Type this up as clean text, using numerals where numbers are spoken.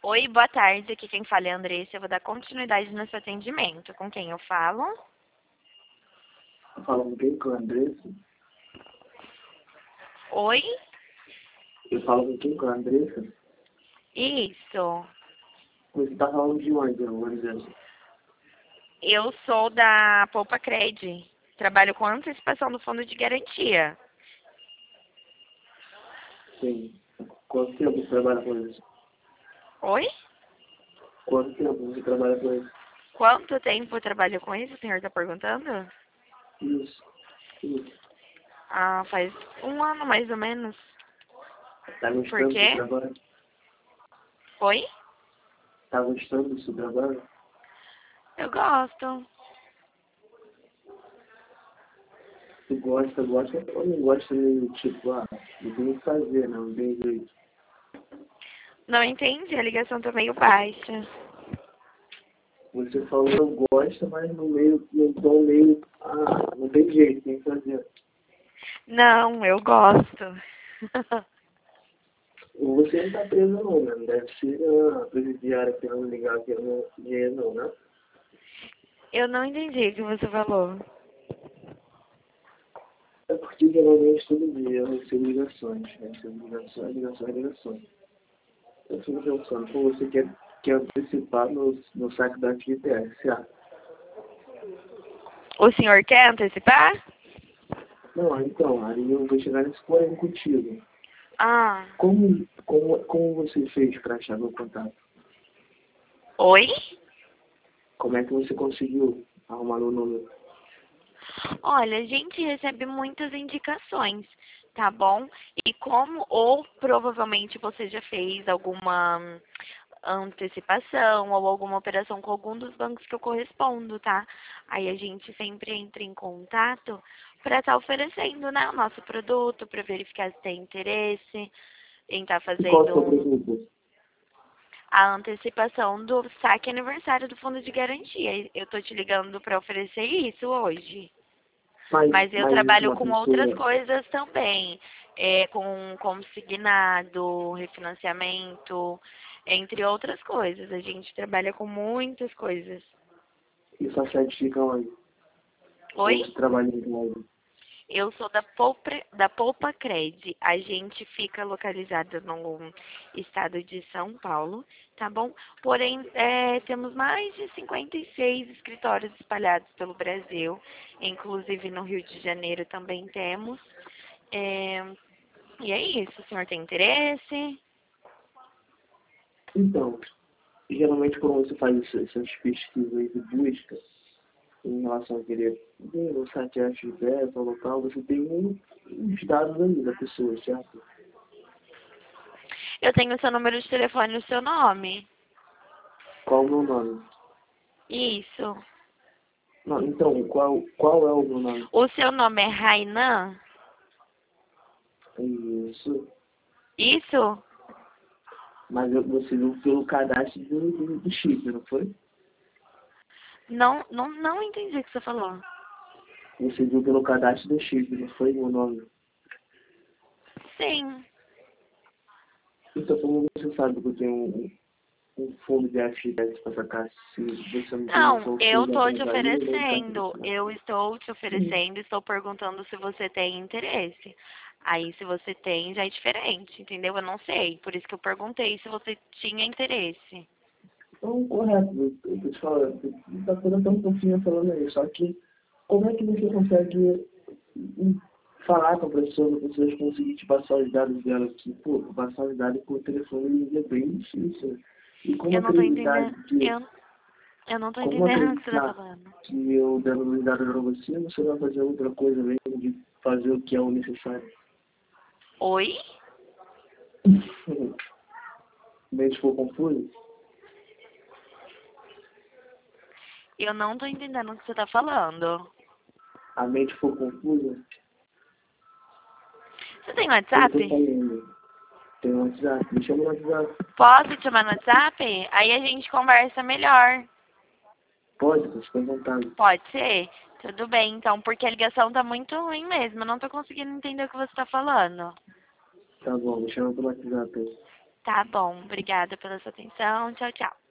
Oi, boa tarde. Aqui quem fala é a Andressa. Eu vou dar continuidade no seu atendimento. Com quem eu falo? Falando bem com a Andressa? Oi? Eu falo com quem? Com a Andressa? Isso. Você tá falando de onde, Andressa? Eu sou da Poupa Cred. Trabalho com antecipação do fundo de garantia. Sim. Quanto tempo você trabalha com isso? Oi? Quanto tempo você trabalha com isso? Quanto tempo eu trabalho com isso, o senhor está perguntando? Isso. Isso. Ah, faz um ano mais ou menos. Tá Por gostando do seu quê? trabalho? Oi? Tá gostando do seu trabalho? Eu gosto. Tu gosta ou não gosta meio tipo, não tem o que fazer, não tem jeito. Não entendi, a ligação tá meio baixa. Você falou gosta, mas no meio, no tom meio, não tem jeito, tem que fazer. Não, eu gosto. Você não tá preso não, né? Não deve ser a presidiária querendo ligar querendo dinheiro não, né? Eu não entendi o que você falou. É porque geralmente todo dia eu recebo ligações, né? Recebo ligações. Eu fico pensando, pô, você quer antecipar no saque da FGTS, certo? O senhor quer antecipar? Não, então, aí eu vou chegar nesse porém contigo. Ah, Como você fez para achar meu contato? oi? Como é que você conseguiu arrumar meu número? Olha, a gente recebe muitas indicações, tá bom? E como, ou provavelmente você já fez alguma antecipação ou alguma operação com algum dos bancos que eu correspondo, tá? Aí a gente sempre entra em contato para estar oferecendo, né, o nosso produto, para verificar se tem interesse em estar E qual é o fazendo seu produto? a antecipação do saque aniversário do fundo de garantia. Eu tô te ligando para oferecer isso hoje. Mas eu Mas isso trabalho uma com outras pessoa... coisas também, com consignado, refinanciamento, entre outras coisas. A gente trabalha com muitas coisas. E sua sede fica onde? Ou Oi? você trabalha em onde? Eu sou da Poupa Cred. A gente fica localizado no estado de São Paulo, tá bom? Porém, temos mais de 56 escritórios espalhados pelo Brasil, inclusive no Rio de Janeiro também temos. É, e é isso, o senhor tem interesse? Então, geralmente quando você faz essas pesquisas aí de busca, em relação a querer ver no site FGTS ou local, você tem uns dados aí da pessoa, certo? Eu tenho o seu número de telefone e o seu nome. Qual o meu nome? Isso. Não, então, qual é o meu nome? O seu nome é Rainan? Isso. Isso? Mas você viu pelo cadastro do chip, não foi? Não entendi o que você falou. Você viu pelo cadastro do chip, não foi meu nome? Sim. Então, como você sabe que eu tenho um fundo de FGTS para sacar se você não tem Não, noção se eu eu já tô te tenho aí, não está oferecendo. interessado. Eu estou te Sim. oferecendo, estou perguntando se você tem interesse. Aí, se você tem, já é diferente, entendeu? Eu não sei. Por isso que eu perguntei se você tinha interesse. Então, correto, eu tô te falando, você está toda tão pouquinho falando aí, só que como é que você consegue falar com a pessoa conseguir te passar os dados dela aqui? Pô, passar os dados por telefone é bem difícil. E Eu não tô entendendo. Eu não tô como entendendo o que você tá acreditar falando. que eu dando os dados para você vai fazer outra coisa além de fazer o que é o necessário? Oi? Mente ficou confuso? Eu não tô entendendo o que você tá falando. A mente ficou confusa? Você tem Eu tô WhatsApp? falando. Tem um WhatsApp, me chama no WhatsApp. Posso te chamar no WhatsApp? Aí a gente conversa melhor. Pode, você fica à vontade. Pode ser? Tudo bem, então, porque a ligação tá muito ruim mesmo. Eu não tô conseguindo entender o que você tá falando. Tá bom, me chama pelo WhatsApp aí. Tá bom, obrigada pela sua atenção. Tchau, tchau.